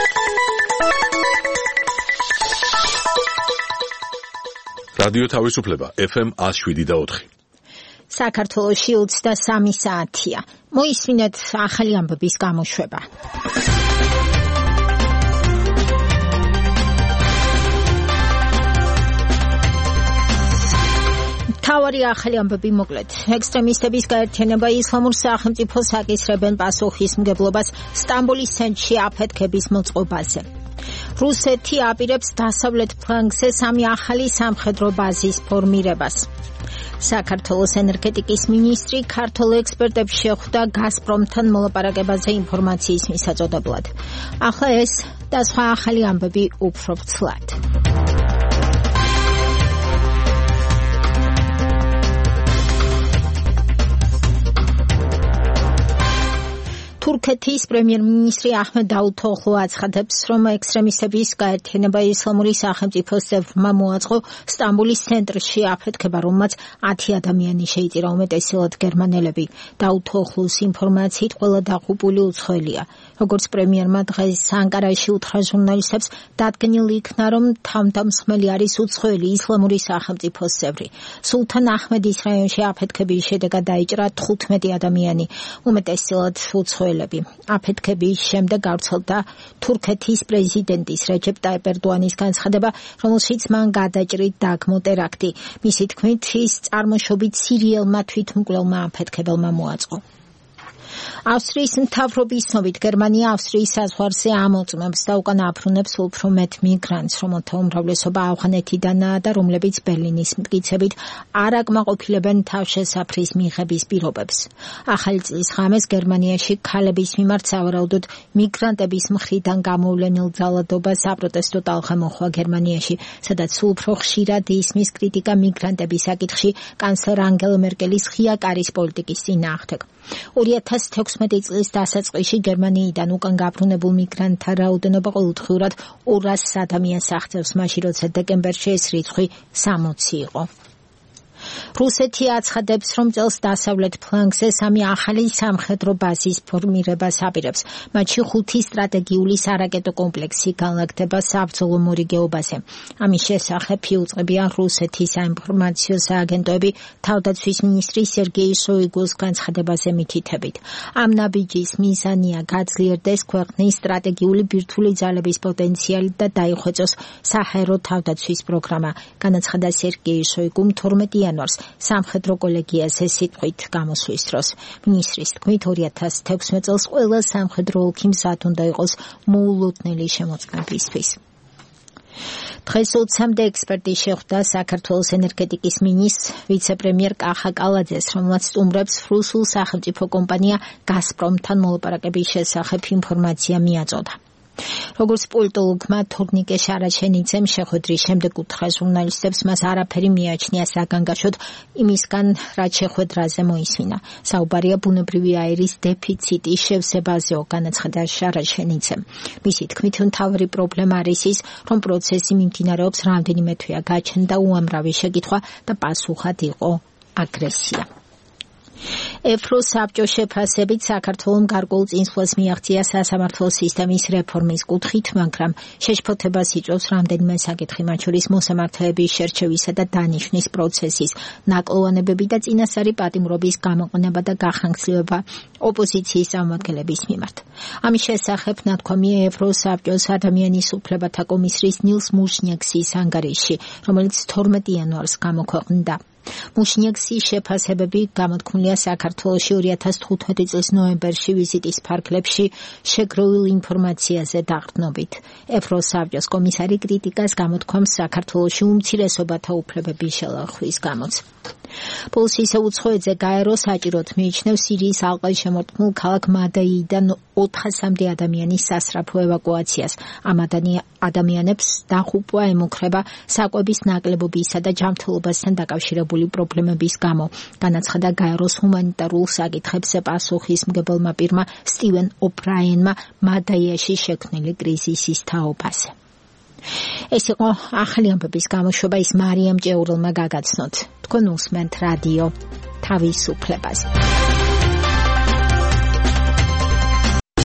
რადიო თავისუფლება FM 107.4. საქართველოში 23 საათია. მოისმინეთ ახალი ამბების გამოშვება. თავარი ახალი ამბები მოკლედ. ექსტრემისტების გაერთიანება ისლამურ სახელმწიფოს აკისრებენ პასუხისმგებლობას სტამბოლის ცენტრში აფეთქების მოწყობაზე. რუსეთი აპირებს დასავლეთ ფლანგზე 3 ახალი სამხედრო ბაზის ფორმირებას. საქართველოს ენერგეტიკის მინისტრი ქართულ ექსპერტებს შეხვდა გაზპრომთან მოლაპარაკებაზე ინფორმაციის მისაწოდებლად. ახლა ეს და სხვა ახალი ამბები უფრო ვრცლად. თურქეთის პრემიერ-მინისტრი აჰმედ დავუთოღლუ აცხადებს, რომ ექსტრემისტების გაერთიანება ისლამური სახელმწიფოს წევრმა მოაწყო სტამბოლის ცენტრში აფეთქება, რომელმაც 10 ადამიანი შეიწირა, უმეტესად გერმანელები. დავუთოღლუს ინფორმაციით ყველა დაღუპული უცხოელია. როგორც პრემიერმა დღეს ანკარაში უთხრა ჟურნალისტებს, დადგენილი იქნა, რომ თავდამსხმელი არის უცხოელი ისლამური სახელმწიფოს წევრი. სულთან აჰმედის რაიონში აფეთქების შედეგად დაიჭრა 15 ადამიანი, უმეტესად უცხოელი. აფეთქების შემდეგ გავრცელდა თურქეთის პრეზიდენტის რეჯეპ ტაიპ ერდოანის განცხადება, რომელშიც მან გადაჭრით დაგმო ტერაქტი. მისი თქმით, ის წარმოშობით სირიელმა თვითმკვლელმა აფეთქებელმა მოაწყო. ავსტრიის მთავრობის ცნობით, გერმანია ავსტრიის საზღვარზე ამოწმებს და უკან აფრუნებს უფრო მეტ მიგრანტს, რომელთა უმრავლესობა ავღანეთიდანაა და რომლებიც ბერლინის მტკიცებით არ აკმაყოფილებენ თავშესაფრის მიღების პირობებს. ახალი წლის ღამეს გერმანიაში ქალების მიმართ სავარაუდოდ მიგრანტების მხრიდან გამოვლენილ ძალადობას საპროტესტო ტალღა მოხდა გერმანიაში, სადაც სულ უფრო ხშირად ისმის კრიტიკა მიგრანტების საკითხში კანცლერ ანგელა მერკელის ღია კარის პოლიტიკის წინააღმდეგ. 2016 წლის დასაწყისში გერმანიიდან უკან გაბრუნებულ მიგრანტთა რაოდენობა ყოველდღიურად 200 ადამიანს აღწევს, მაშინ როცა დეკემბერში ეს რიცხვი 60 იყო. რუსეთი აცხადებს, რომ წელს დასავლეთ ფლანგზე 3 ახალი სამხედრო ბაზის ფორმირებას აპირებს. მათში 5 სტრატეგიული სარაკეტო კომპლექსი განლაგდება საბრძოლო მორიგეობაზე. ამის შესახებ იუწყებიან რუსეთის საინფორმაციო სააგენტოები თავდაცვის მინისტრი სერგეი შოიგუს განცხადებაზე მითითებით. ამ ნაბიჯის მიზანია გაძლიერდეს ქვეყნის სტრატეგიული ბირთვული ძალების პოტენციალი და დაიხვეწოს საჰაერო თავდაცვის პროგრამა, განაცხადა სერგეი შოიგუმ 12 იანვარს სამხედრო კოლეგიაზე სიტყვით გამოსვლის დროს. მინისტრის თქმით, 2016 წელს ყველა სამხედრო ოლქი მზად უნდა იყოს მოულოდნელი შემოწმებისთვის. დღეს 20-მდე ექსპერტი შეხვდა საქართველოს ენერგეტიკის მინისტრს, ვიცე-პრემიერ კახა კალაძეს, რომელმაც სტუმრებს რუსულ სახელმწიფო კომპანია გაზპრომთან მოლაპარაკების შესახებ ინფორმაცია მიაწოდა. როგორც პოლიტოლოგმა თორნიკე შარაჩენიცემ შეხვედრის შემდეგ უთხრა ჟურნალისტებს, მას არაფერი მიაჩნია საგანგაშოდ იმისგან, რაც შეხვედრაზე მოისმინა. საუბარია ბუნებრივი აირის დეფიციტის შევსებაზეო, განაცხადა შარაჩენიცემ. მისი თქმით, მთავარი პრობლემა არის ის, რომ პროცესი მიმდინარეობს რამდენიმე თვეა, გაჩნდა უამრავი შეკითხვა და პასუხად იყო აგრესია. ევროსაბჭოს შეფასებით საქართველომ გარკვეულ წინსვლას მიაღწია სასამართლო სისტემის რეფორმის კუთხით, მაგრამ შეშფოთებას იწვევს რამდენიმე საკითხი, მათ შორის მოსამართლეების შერჩევისა და დანიშვნის პროცესის ნაკლოვანებები და წინასწარი პატიმრობის გამოყენება და გახანგრძლივება ოპოზიციის წარმომადგენლების მიმართ. ამის შესახებ ნათქვამია ევროსაბჭოს ადამიანის უფლებათა კომისრის ნილს მუშნიექსის ანგარიში, რომელიც 12 იანვარს გამოქვეყნდა. მუშნიექსის შეფასებები გამოთქმულია საქართველოში 2015 წლის ნოემბერში ვიზიტის ფარგლებში შეგროვილ ინფორმაციაზე დაყრდნობით. ევროსაბჭოს კომისარი კრიტიკას გამოთქვამს საქართველოში უმცირესობათა უფლებების შელახვის გამოც. პოლიციის უცხოეთზე გაერო საჭიროდ მიიჩნევს სირიის ალყაშემორტყმულ ქალაქ მადაიიდან 400-მდე ადამიანის სასწრაფო ევაკუაციას. ამ ადამიანებს დაღუპვა ემუქრება საკვების ნაკლებობისა და ჯანმრთელობასთან დაკავშირებული პრობლემების გამო, განაცხადა გაეროს ჰუმანიტარულ საკითხებზე პასუხისმგებელმა პირმა სტივენ ობრაენმა მადაიაში შექმნილი კრიზისის თაობაზე. ეს იყო ახალი ამბების გამოშვება, ის მარიამ ჭეურელმა გაგაცნოთ. თქვენ უსმენთ რადიო თავისუფლებას.